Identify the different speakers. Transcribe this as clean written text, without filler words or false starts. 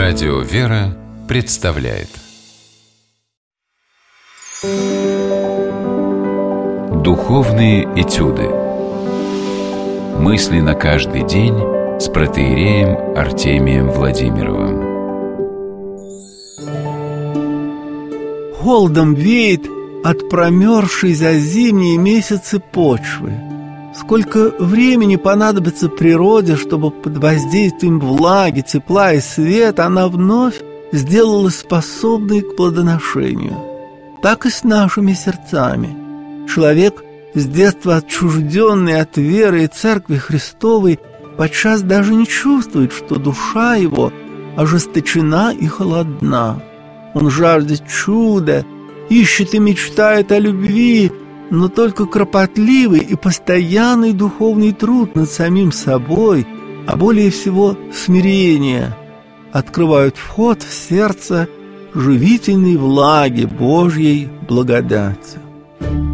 Speaker 1: Радио «Вера» представляет Духовные этюды. Мысли на каждый день с протоиереем Артемием Владимировым.
Speaker 2: Холодом веет от промерзшей за зимние месяцы почвы. Сколько времени понадобится природе, чтобы под воздействием влаги, тепла и света она вновь сделалась способной к плодоношению. Так и с нашими сердцами. Человек, с детства отчужденный от веры и Церкви Христовой, подчас даже не чувствует, что душа его ожесточена и холодна. Он жаждет чуда, ищет и мечтает о любви, но только кропотливый и постоянный духовный труд над самим собой, а более всего смирение, открывают вход в сердце живительной влаги Божьей благодати.